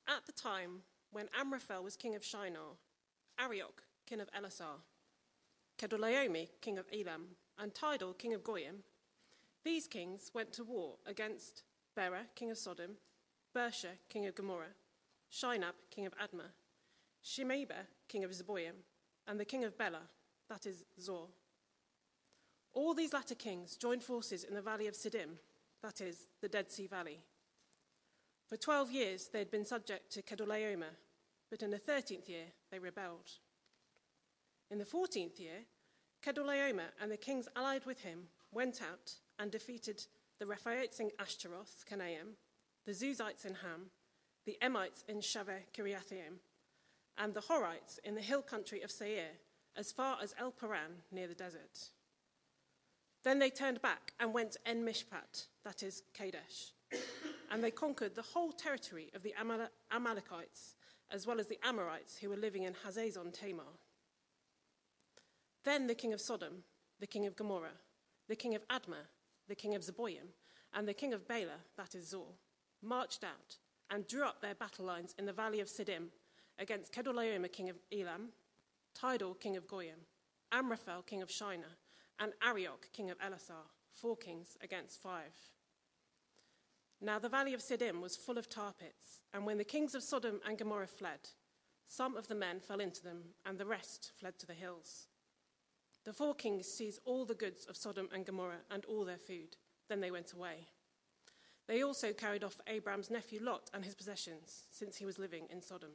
At the time when Amraphel was king of Shinar, Arioch, king of Elasar, Kedorlaomer, king of Elam, and Tidal, king of Goyim, these kings went to war against Bera, king of Sodom, Bersha, king of Gomorrah, Shinab, king of Admah, Shemeba, king of Zeboim, and the king of Bela, that is Zor. All these latter kings joined forces in the valley of Siddim, that is the Dead Sea Valley. For 12 years they had been subject to Kedorlaomer, but in the 13th year they rebelled. In the 14th year, Kedorlaomer and the kings allied with him went out and defeated the Rephaites in Ashtaroth, Canaim, the Zuzites in Ham, the Emites in Shaveh Kiriathaim, and the Horites in the hill country of Seir, as far as El Paran near the desert. Then they turned back and went to En Mishpat, that is Kadesh, and they conquered the whole territory of the Amalekites, as well as the Amorites who were living in Hazazon Tamar. Then the king of Sodom, the king of Gomorrah, the king of Admah, the king of Zeboim, and the king of Bela, that is Zor, marched out and drew up their battle lines in the valley of Siddim against Kedorlaomer, king of Elam, Tidal, king of Goyim, Amraphel, king of Shinar, and Arioch, king of Elasar, 4 kings against 5. Now the valley of Siddim was full of tar pits, and when the kings of Sodom and Gomorrah fled, some of the men fell into them, and the rest fled to the hills. The 4 kings seized all the goods of Sodom and Gomorrah and all their food. Then they went away. They also carried off Abram's nephew Lot and his possessions, since he was living in Sodom.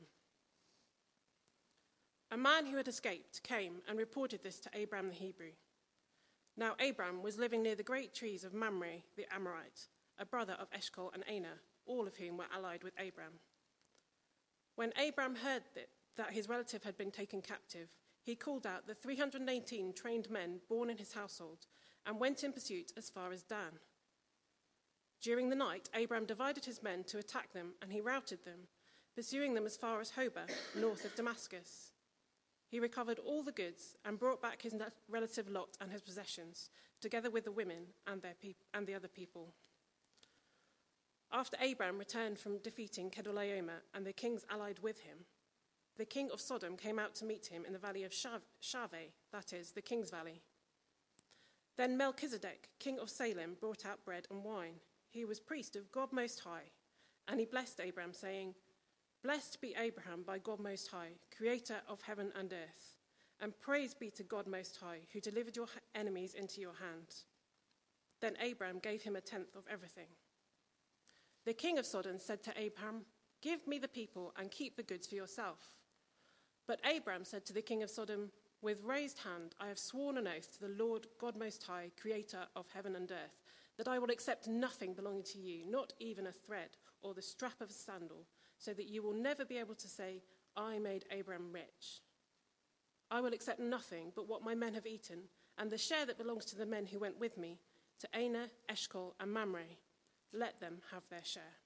A man who had escaped came and reported this to Abram the Hebrew. Now Abram was living near the great trees of Mamre the Amorite, a brother of Eshcol and Aner, all of whom were allied with Abram. When Abram heard that his relative had been taken captive, he called out the 318 trained men born in his household and went in pursuit as far as Dan. During the night, Abram divided his men to attack them, and he routed them, pursuing them as far as Hobah, north of Damascus. He recovered all the goods and brought back his relative Lot and his possessions, together with the women and the other people. After Abram returned from defeating Kedorlaomer and the kings allied with him, the king of Sodom came out to meet him in the valley of Shaveh, that is, the king's valley. Then Melchizedek, king of Salem, brought out bread and wine. He was priest of God Most High, and he blessed Abram, saying, "Blessed be Abraham by God Most High, creator of heaven and earth, and praise be to God Most High, who delivered your enemies into your hand." Then Abram gave him 1/10 of everything. The king of Sodom said to Abram, "Give me the people and keep the goods for yourself." But Abram said to the king of Sodom, "With raised hand I have sworn an oath to the Lord God Most High, creator of heaven and earth, that I will accept nothing belonging to you, not even a thread or the strap of a sandal, so that you will never be able to say, 'I made Abram rich.' I will accept nothing but what my men have eaten, and the share that belongs to the men who went with me, to Aner, Eshcol, and Mamre. Let them have their share."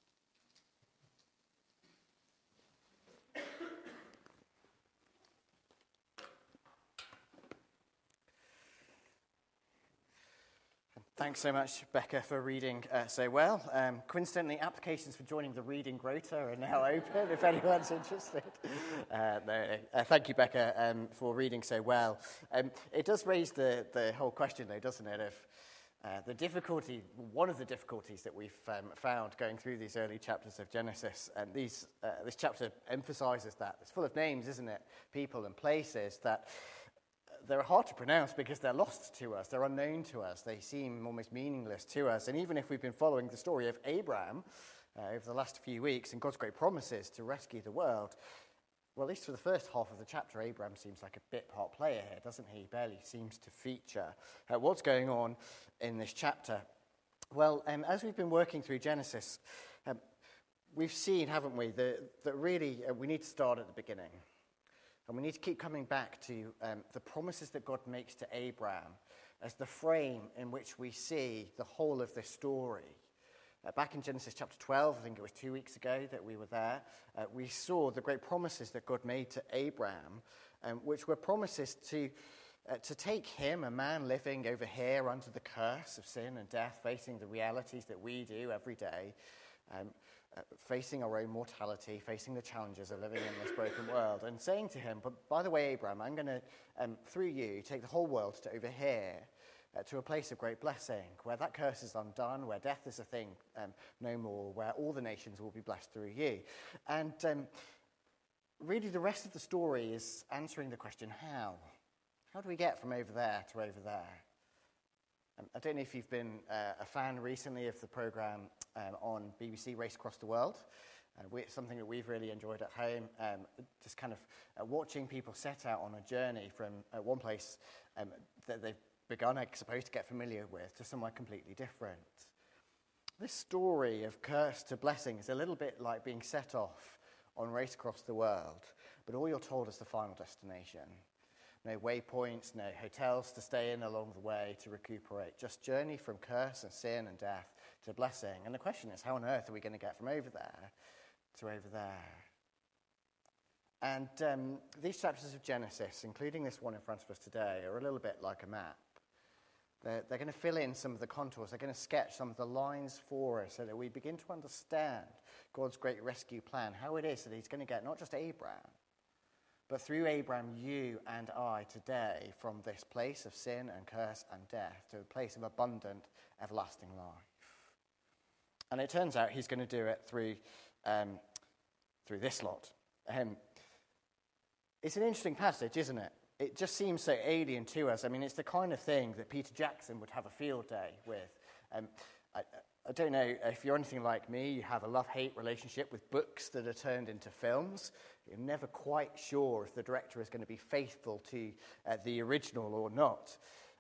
Thanks so much, Becca, for reading so well. Coincidentally, applications for joining the Reading Rota are now open, if anyone's interested. Thank you, Becca, for reading so well. It does raise the whole question, though, doesn't it, of one of the difficulties that we've found going through these early chapters of Genesis, and this chapter emphasizes that. It's full of names, isn't it? People and places that they're hard to pronounce because they're lost to us, they're unknown to us, they seem almost meaningless to us. And even if we've been following the story of Abraham over the last few weeks and God's great promises to rescue the world, well, at least for the first half of the chapter, Abraham seems like a bit part player here, doesn't he? He barely seems to feature. What's going on in this chapter? Well, as we've been working through Genesis, we've seen, haven't we, that really we need to start at the beginning. And we need to keep coming back to the promises that God makes to Abraham as the frame in which we see the whole of this story. Back in Genesis chapter 12, I think it was 2 weeks ago that we were there, we saw the great promises that God made to Abraham, which were promises to take him, a man living over here under the curse of sin and death, facing the realities that we do every day, facing our own mortality, facing the challenges of living in this broken world, and saying to him, but by the way, Abraham, I'm going to, through you, take the whole world to over here, to a place of great blessing, where that curse is undone, where death is a thing no more, where all the nations will be blessed through you. And really the rest of the story is answering the question, how? How do we get from over there to over there? I don't know if you've been a fan recently of the programme on BBC Race Across the World. It's something that we've really enjoyed at home, just kind of watching people set out on a journey from one place that they've begun, I suppose, to get familiar with, to somewhere completely different. This story of curse to blessing is a little bit like being set off on Race Across the World, but all you're told is the final destination. No waypoints, no hotels to stay in along the way to recuperate. Just journey from curse and sin and death to blessing. And the question is, how on earth are we going to get from over there to over there? And these chapters of Genesis, including this one in front of us today, are a little bit like a map. They're going to fill in some of the contours. They're going to sketch some of the lines for us so that we begin to understand God's great rescue plan, how it is that he's going to get not just Abraham, but through Abraham, you and I today, from this place of sin and curse and death to a place of abundant, everlasting life. And it turns out he's going to do it through this lot. It's an interesting passage, isn't it? It just seems so alien to us. I mean, it's the kind of thing that Peter Jackson would have a field day with. I don't know if you're anything like me, you have a love-hate relationship with books that are turned into films. You're never quite sure if the director is going to be faithful to the original or not.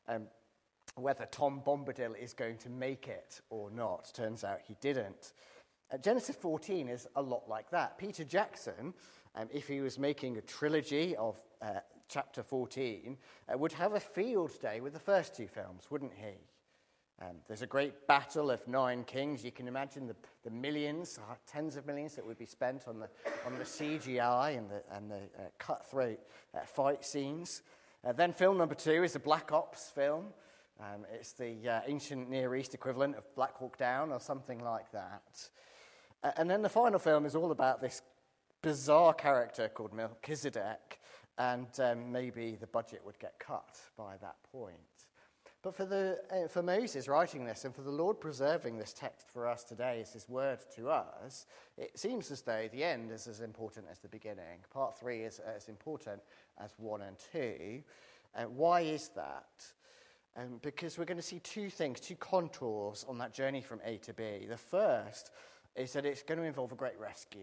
Whether Tom Bombadil is going to make it or not. Turns out he didn't. Genesis 14 is a lot like that. Peter Jackson, if he was making a trilogy of chapter 14, would have a field day with the first two films, wouldn't he? There's a great battle of 9 kings. You can imagine the millions, tens of millions that would be spent on the CGI and the cutthroat fight scenes. Then film number 2 is a Black Ops film. It's the ancient Near East equivalent of Black Hawk Down or something like that. And then the final film is all about this bizarre character called Melchizedek, and maybe the budget would get cut by that point. But for Moses writing this and for the Lord preserving this text for us today as his word to us, it seems as though the end is as important as the beginning. Part 3 is as important as 1 and 2. Why is that? Because we're going to see two things, two contours on that journey from A to B. The first is that it's going to involve a great rescue.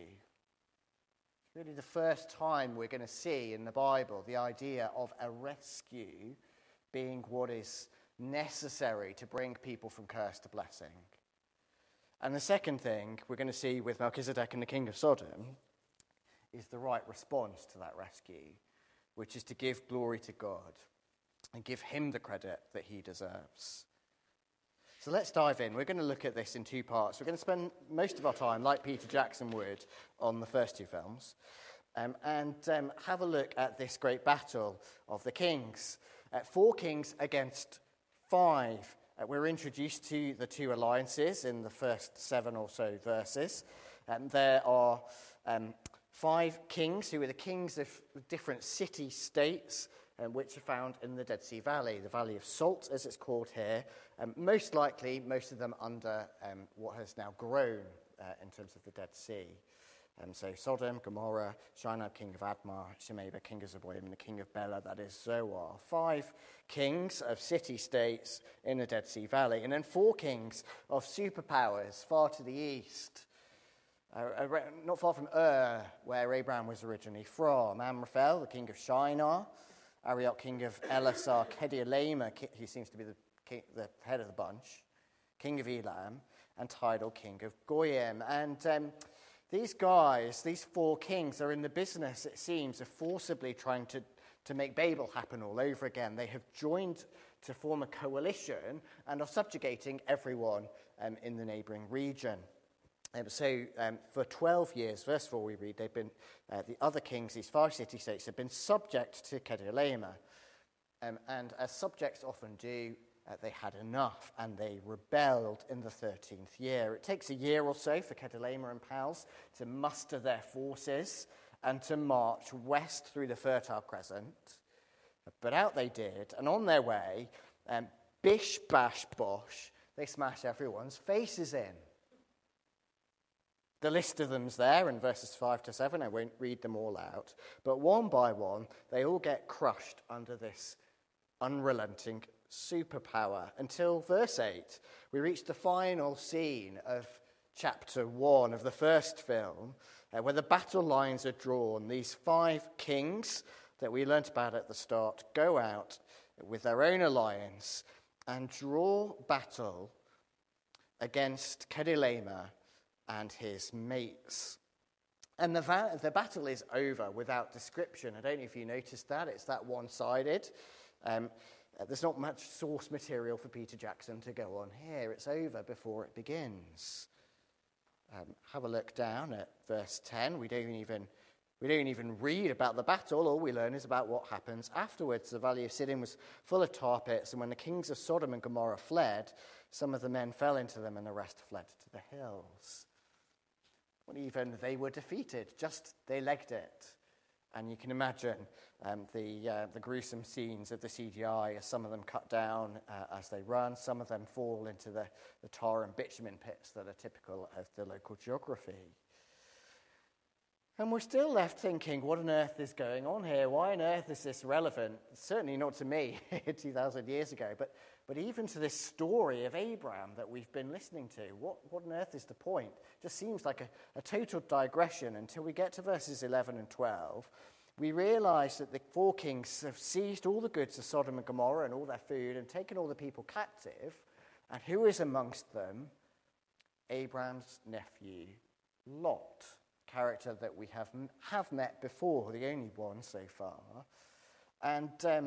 It's really the first time we're going to see in the Bible the idea of a rescue being what is necessary to bring people from curse to blessing. And the second thing we're going to see with Melchizedek and the king of Sodom is the right response to that rescue, which is to give glory to God and give him the credit that he deserves. So let's dive in. We're going to look at this in 2 parts. We're going to spend most of our time, like Peter Jackson would, on the first 2 films, and have a look at this great battle of the kings. 4 kings against 5. We're introduced to the 2 alliances in the first 7 or so verses. There are 5 kings who are the kings of different city-states, which are found in the Dead Sea Valley, the Valley of Salt, as it's called here. Most likely, most of them under what has now grown in terms of the Dead Sea. So Sodom, Gomorrah, Shinar, king of Admah, Shemeba, king of Zeboim, and the king of Bela, that is Zoar. 5 kings of city-states in the Dead Sea Valley. And then 4 kings of superpowers far to the east. Not far from where Abraham was originally from. Amraphel, the king of Shinar. Arioch, king of Elasar. Kedorlaomer, he seems to be the head of the bunch. King of Elam. And Tidal, king of Goyim. And these guys, these 4 kings, are in the business, it seems, of forcibly trying to make Babel happen all over again. They have joined to form a coalition and are subjugating everyone in the neighbouring region. So for 12 years, verse 4 we read, they've been, the other kings, these 5 city-states, have been subject to Kedorlaomer. And as subjects often do, they had enough and they rebelled in the 13th year. It takes a year or so for Chedorlaomer and pals to muster their forces and to march west through the Fertile Crescent. But out they did, and on their way, bish, bash, bosh, they smash everyone's faces in. The list of them's there in verses 5 to 7. I won't read them all out. But one by one, they all get crushed under this unrelenting superpower until verse 8. We reach the final scene of chapter 1 of the first film, where the battle lines are drawn. These 5 kings that we learnt about at the start go out with their own alliance and draw battle against Chedorlaomer and his mates. And the battle is over without description. I don't know if you noticed that. It's that one-sided. There's not much source material for Peter Jackson to go on here. It's over before it begins. Have a look down at verse 10. We don't even read about the battle. All we learn is about what happens afterwards. The valley of Siddim was full of tar pits, and when the kings of Sodom and Gomorrah fled, some of the men fell into them, and the rest fled to the hills. Well, even they were defeated, just they legged it. And you can imagine the gruesome scenes of the CGI as some of them cut down as they run. Some of them fall into the tar and bitumen pits that are typical of the local geography. And we're still left thinking, what on earth is going on here? Why on earth is this relevant? Certainly not to me 2,000 years ago, but even to this story of Abraham that we've been listening to. What on earth is the point? It just seems like a total digression until we get to verses 11 and 12. We realise that the 4 kings have seized all the goods of Sodom and Gomorrah and all their food and taken all the people captive. And who is amongst them? Abraham's nephew, Lot. Character that we have met before, the only one so far. And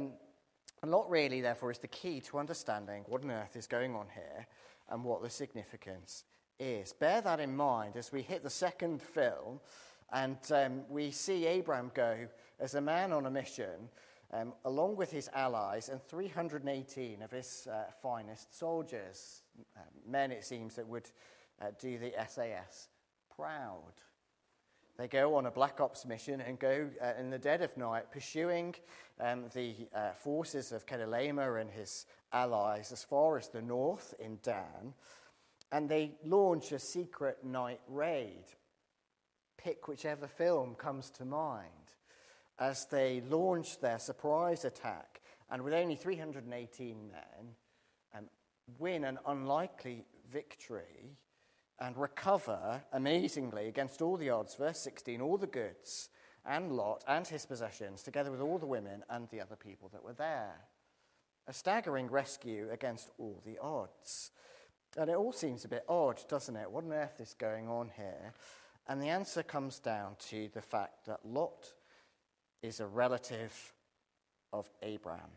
Lot really, therefore, is the key to understanding what on earth is going on here and what the significance is. Bear that in mind as we hit the second film and we see Abraham go as a man on a mission along with his allies and 318 of his finest soldiers, men, it seems, that would do the SAS proud. They go on a black ops mission and go in the dead of night pursuing the forces of Chedorlaomer and his allies as far as the north in Dan. And they launch a secret night raid. Pick whichever film comes to mind. As they launch their surprise attack, and with only 318 men, win an unlikely victory and recover, amazingly, against all the odds, verse 16, all the goods and Lot and his possessions, together with all the women and the other people that were there. A staggering rescue against all the odds. And it all seems a bit odd, doesn't it? What on earth is going on here? And the answer comes down to the fact that Lot is a relative of Abraham.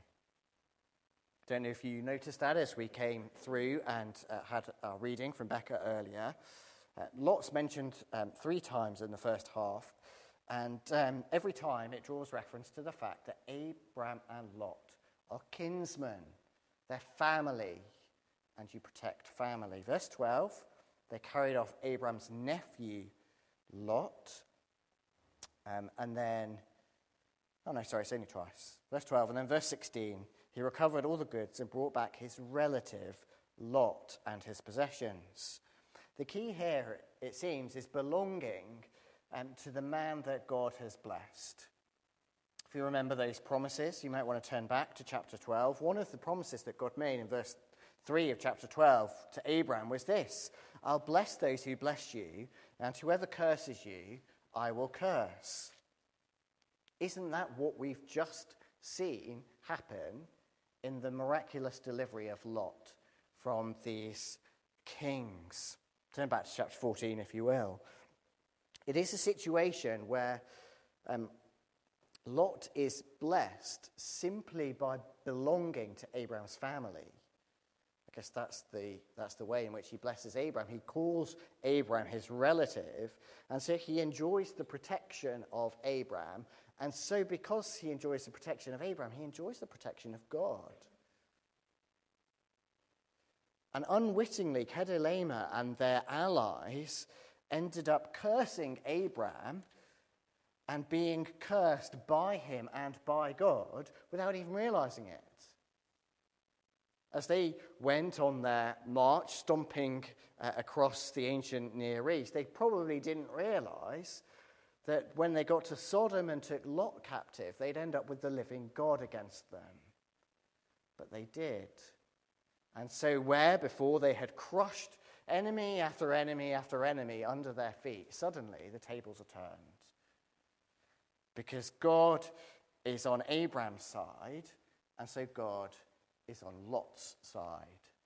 Don't know if you noticed that as we came through and had our reading from Becca earlier. Lot's mentioned 3 times in the first half, and every time it draws reference to the fact that Abraham and Lot are kinsmen. They're family, and you protect family. Verse 12, they carried off Abraham's nephew, Lot, and then, it's only twice. Verse 12, and then verse 16, he recovered all the goods and brought back his relative, Lot, and his possessions. The key here, it seems, is belonging to the man that God has blessed. If you remember those promises, you might want to turn back to chapter 12. One of the promises that God made in verse 3 of chapter 12 to Abraham was this: I'll bless those who bless you, and whoever curses you, I will curse. Isn't that what we've just seen happen in the miraculous delivery of Lot from these kings? Turn back to chapter 14, if you will. It is a situation where Lot is blessed simply by belonging to Abraham's family. I guess that's the way in which he blesses Abraham. He calls Abraham his relative, and so he enjoys the protection of Abraham. And so because he enjoys the protection of Abraham, he enjoys the protection of God. And unwittingly, Kedorlaomer and their allies ended up cursing Abraham and being cursed by him and by God without even realizing it. As they went on their march, stomping across the ancient Near East, they probably didn't realize that when they got to Sodom and took Lot captive, they'd end up with the living God against them. But they did. And so where before they had crushed enemy after enemy after enemy under their feet, suddenly the tables are turned. Because God is on Abraham's side, and so God is on Lot's side.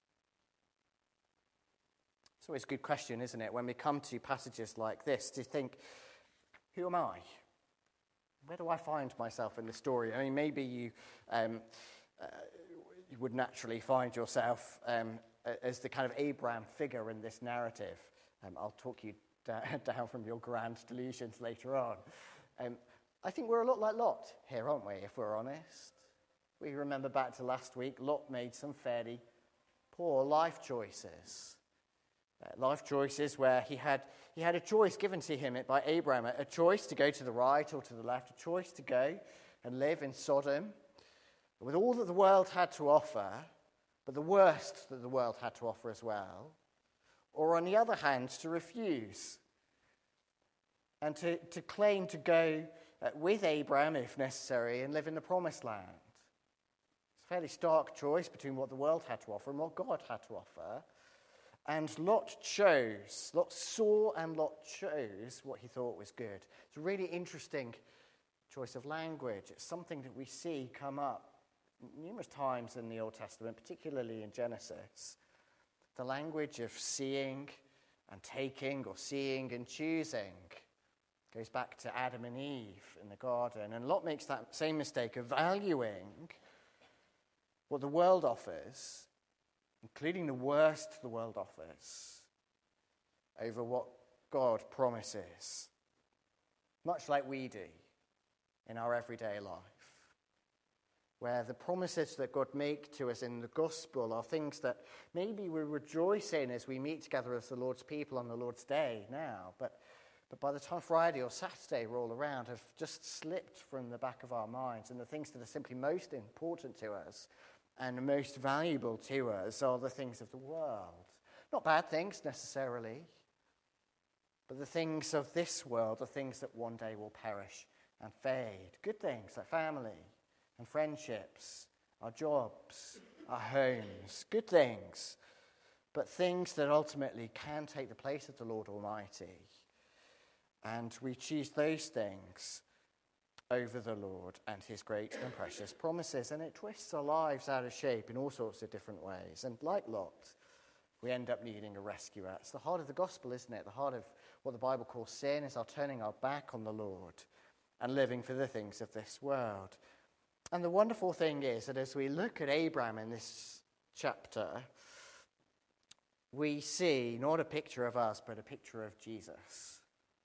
It's always a good question, isn't it, when we come to passages like this, to think, who am I? Where do I find myself in the story? I mean, maybe you would naturally find yourself as the kind of Abraham figure in this narrative. I'll talk you down from your grand delusions later on. I think we're a lot like Lot here, aren't we, if we're honest? We remember back to last week, Lot made some fairly poor life choices. Life choices where he had a choice given to him by Abraham, a choice to go to the right or to the left, a choice to go and live in Sodom with all that the world had to offer, but the worst that the world had to offer as well, or on the other hand, to refuse and to claim to go with Abraham, if necessary, and live in the promised land. It's a fairly stark choice between what the world had to offer and what God had to offer. And Lot saw and Lot chose what he thought was good. It's a really interesting choice of language. It's something that we see come up numerous times in the Old Testament, particularly in Genesis. The language of seeing and taking, or seeing and choosing, goes back to Adam and Eve in the garden. And Lot makes that same mistake of valuing what the world offers, including the worst the world offers, over what God promises, much like we do in our everyday life, where the promises that God makes to us in the gospel are things that maybe we rejoice in as we meet together as the Lord's people on the Lord's day now, but by the time Friday or Saturday roll around, have just slipped from the back of our minds, and the things that are simply most important to us and most valuable to us are the things of the world. Not bad things necessarily, but the things of this world are things that one day will perish and fade. Good things like family and friendships, our jobs, our homes, good things, but things that ultimately can take the place of the Lord Almighty. And we choose those things over the Lord and his great and precious promises. And it twists our lives out of shape in all sorts of different ways. And like Lot, we end up needing a rescuer. It's the heart of the gospel, isn't it? The heart of what the Bible calls sin is our turning our back on the Lord and living for the things of this world. And the wonderful thing is that as we look at Abraham in this chapter, we see not a picture of us, but a picture of Jesus.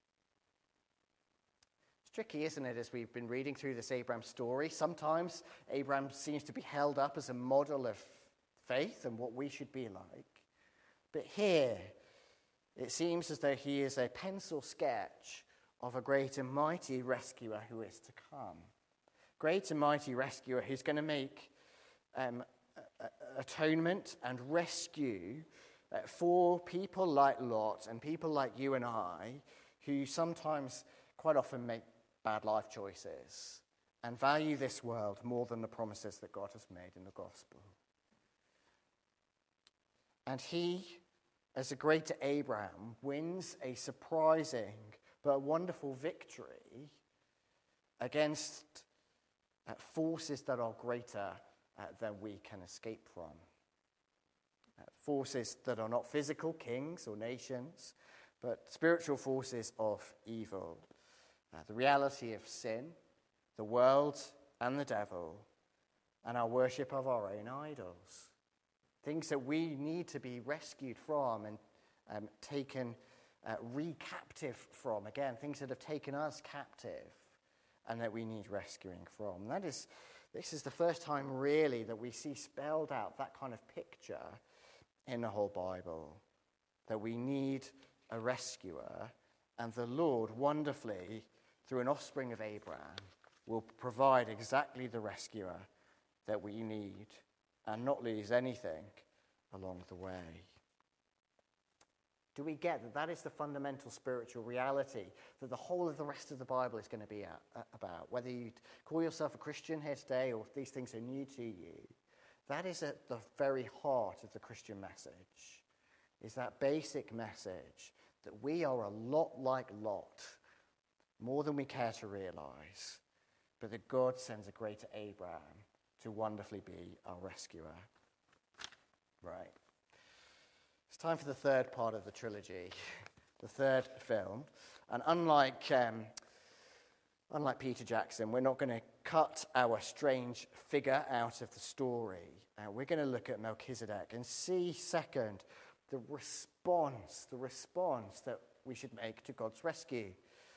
Tricky, isn't it, as we've been reading through this Abraham story? Sometimes Abraham seems to be held up as a model of faith and what we should be like. But here, it seems as though he is a pencil sketch of a great and mighty rescuer who is to come. Great and mighty rescuer who's going to make atonement and rescue for people like Lot and people like you and I, who sometimes, quite often, make bad life choices and value this world more than the promises that God has made in the gospel. And he, as a great Abraham, wins a surprising but wonderful victory against forces that are greater than we can escape from. Forces that are not physical, kings or nations, but spiritual forces of evil. The reality of sin, the world and the devil, and our worship of our own idols. Things that we need to be rescued from and taken recaptive from. Again, things that have taken us captive and that we need rescuing from. This is the first time really that we see spelled out that kind of picture in the whole Bible, that we need a rescuer, and the Lord, wonderfully, through an offspring of Abraham, will provide exactly the rescuer that we need and not lose anything along the way. Do we get that that is the fundamental spiritual reality that the whole of the rest of the Bible is going to be about? Whether you call yourself a Christian here today or if these things are new to you, that is at the very heart of the Christian message, is that basic message that we are a lot like Lot, more than we care to realize, but that God sends a greater Abraham to wonderfully be our rescuer. Right. It's time for the third part of the trilogy, the third film. And unlike Peter Jackson, we're not going to cut our strange figure out of the story. We're going to look at Melchizedek and see, second, the response that we should make to God's rescue.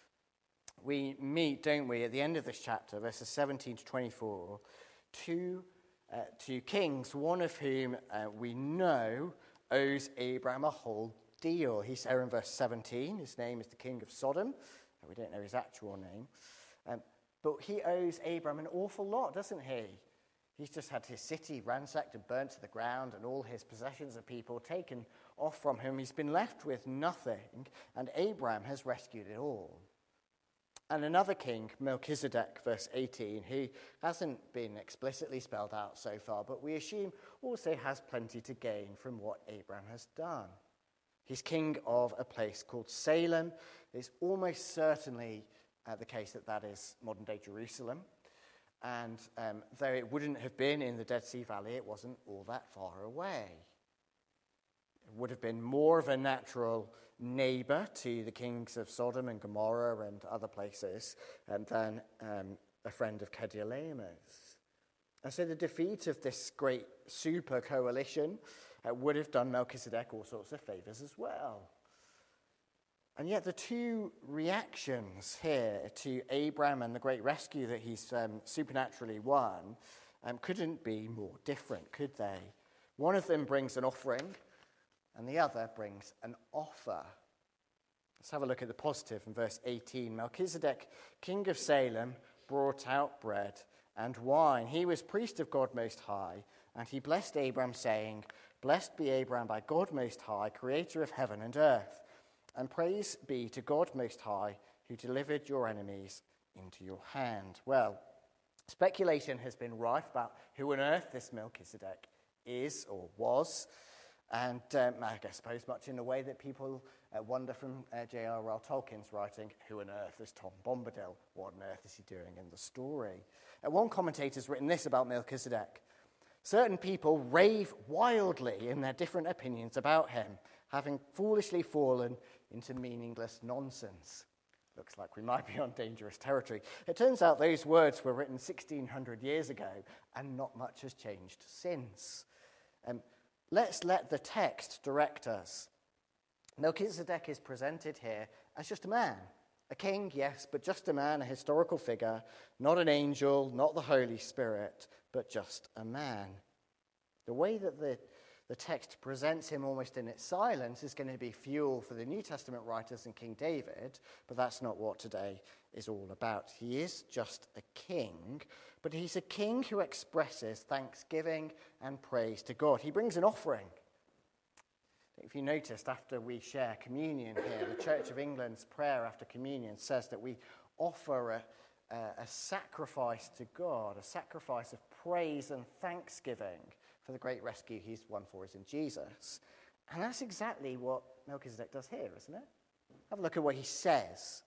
We meet, don't we, at the end of this chapter, verses 17 to 24, two kings, one of whom we know owes Abraham a whole deal. He's there in verse 17. His name is the king of Sodom. We don't know his actual name. But he owes Abraham an awful lot, doesn't he? He's just had his city ransacked and burnt to the ground and all his possessions and people taken off from him. He's been left with nothing, and Abraham has rescued it all. And another king, Melchizedek, verse 18, who hasn't been explicitly spelled out so far, but we assume also has plenty to gain from what Abraham has done. He's king of a place called Salem. It's almost certainly the case that that is modern-day Jerusalem. And though it wouldn't have been in the Dead Sea Valley, it wasn't all that far away. It would have been more of a natural neighbor to the kings of Sodom and Gomorrah and other places than a friend of Kedorlaomer's. And so the defeat of this great super coalition would have done Melchizedek all sorts of favors as well. And yet the two reactions here to Abraham and the great rescue that he's supernaturally won couldn't be more different, could they? One of them brings an offering, and the other brings an offer. Let's have a look at the positive in verse 18. Melchizedek, king of Salem, brought out bread and wine. He was priest of God Most High, and he blessed Abraham, saying, "Blessed be Abraham by God Most High, creator of heaven and earth. And praise be to God Most High, who delivered your enemies into your hand." Well, speculation has been rife about who on earth this Melchizedek is or was. And I suppose much in the way that people wonder from J.R.R. Tolkien's writing, who on earth is Tom Bombadil? What on earth is he doing in the story? One commentator's written this about Melchizedek. Certain people rave wildly in their different opinions about him, having foolishly fallen into meaningless nonsense. Looks like we might be on dangerous territory. It turns out those words were written 1,600 years ago, and not much has changed since. Let's let the text direct us. Melchizedek is presented here as just a man. A king, yes, but just a man, a historical figure, not an angel, not the Holy Spirit, but just a man. The way that the text presents him almost in its silence is going to be fuel for the New Testament writers and King David, but that's not what today is all about. He is just a king, but he's a king who expresses thanksgiving and praise to God. He brings an offering. If you noticed, after we share communion here, the Church of England's prayer after communion says that we offer a sacrifice to God, a sacrifice of praise and thanksgiving for the great rescue he's won for us in Jesus. And that's exactly what Melchizedek does here, isn't it? Have a look at what he says.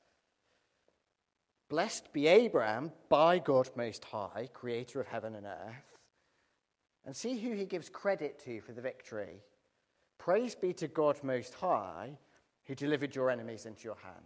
"Blessed be Abraham by God Most High, creator of heaven and earth." And see who he gives credit to for the victory. "Praise be to God Most High, who delivered your enemies into your hand."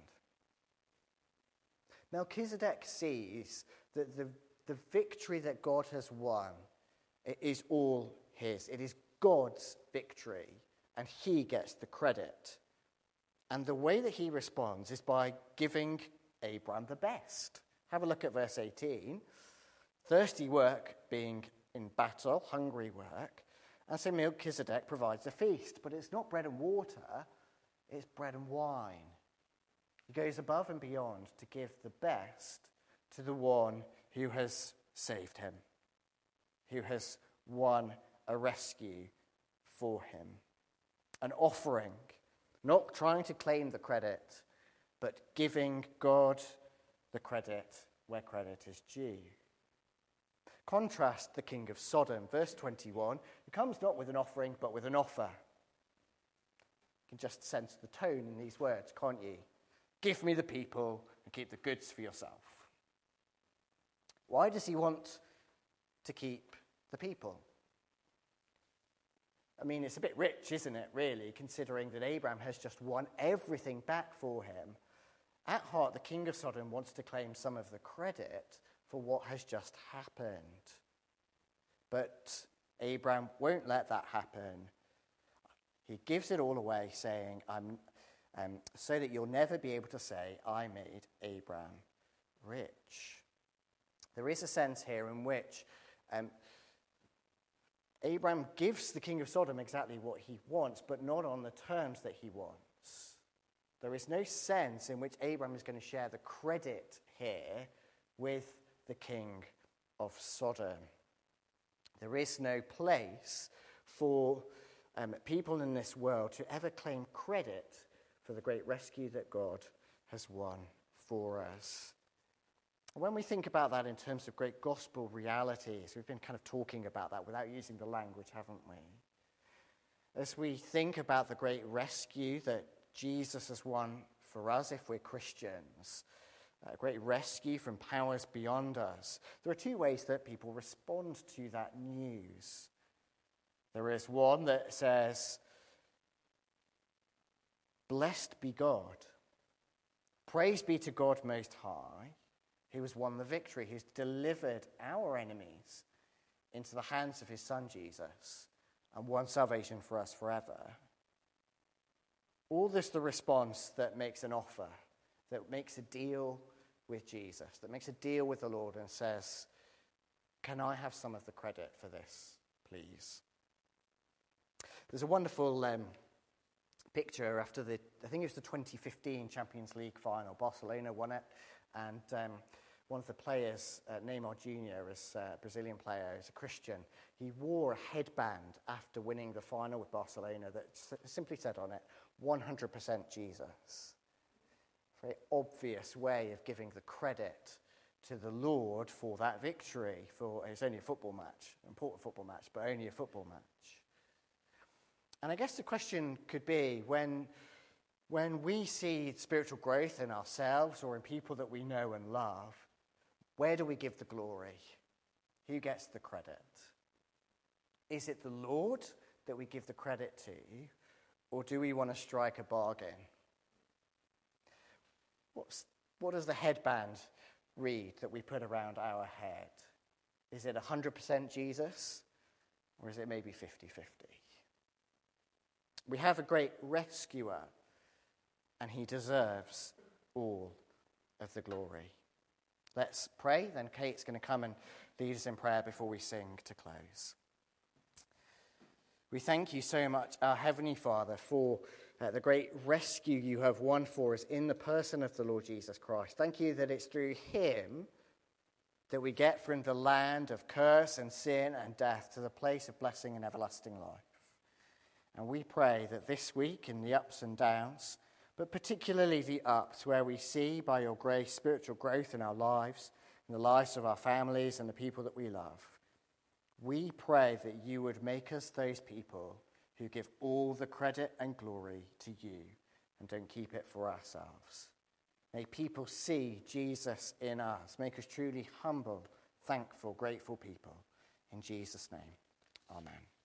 Melchizedek sees that the victory that God has won is all his. It is God's victory, and he gets the credit. And the way that he responds is by giving Abraham the best. Have a look at verse 18. Thirsty work being in battle, hungry work, And so Melchizedek provides a feast, but it's not bread and water, it's bread and wine. He goes above and beyond to give the best to the one who has saved him, who has won a rescue for him. An offering, not trying to claim the credit, but giving God the credit where credit is due. Contrast the king of Sodom, verse 21, who comes not with an offering, but with an offer. You can just sense the tone in these words, can't you? Give me the people and keep the goods for yourself. Why does he want to keep the people? I mean, it's a bit rich, isn't it, really, considering that Abraham has just won everything back for him. At heart, the king of Sodom wants to claim some of the credit for what has just happened. But Abraham won't let that happen. He gives it all away, saying, so that you'll never be able to say, I made Abraham rich. There is a sense here in which Abraham gives the king of Sodom exactly what he wants, but not on the terms that he wants. There is no sense in which Abraham is going to share the credit here with the king of Sodom. There is no place for people in this world to ever claim credit for the great rescue that God has won for us. When we think about that in terms of great gospel realities, we've been kind of talking about that without using the language, haven't we? As we think about the great rescue that Jesus has won for us if we're Christians, a great rescue from powers beyond us, there are two ways that people respond to that news. There is one that says, blessed be God. Praise be to God Most High, who has won the victory, who's delivered our enemies into the hands of his Son Jesus and won salvation for us forever. All this the response that makes an offer, that makes a deal with Jesus, that makes a deal with the Lord and says, can I have some of the credit for this, please? There's a wonderful picture after I think it was the 2015 Champions League final. Barcelona won it, and one of the players, Neymar Jr., is a Brazilian player, is a Christian. He wore a headband after winning the final with Barcelona that simply said on it, 100% Jesus. A very obvious way of giving the credit to the Lord for that victory. It's only a football match, an important football match, but only a football match. And I guess the question could be, when we see spiritual growth in ourselves or in people that we know and love, where do we give the glory? Who gets the credit? Is it the Lord that we give the credit to, or do we want to strike a bargain? What does the headband read that we put around our head? Is it 100% Jesus, or is it maybe 50-50? We have a great rescuer, and he deserves all of the glory. Let's pray, then Kate's going to come and lead us in prayer before we sing to close. We thank you so much, our Heavenly Father, for the great rescue you have won for us in the person of the Lord Jesus Christ. Thank you that it's through him that we get from the land of curse and sin and death to the place of blessing and everlasting life. And we pray that this week, in the ups and downs, but particularly the ups, where we see by your grace spiritual growth in our lives, in the lives of our families and the people that we love, we pray that you would make us those people who give all the credit and glory to you and don't keep it for ourselves. May people see Jesus in us. Make us truly humble, thankful, grateful people. In Jesus' name, amen.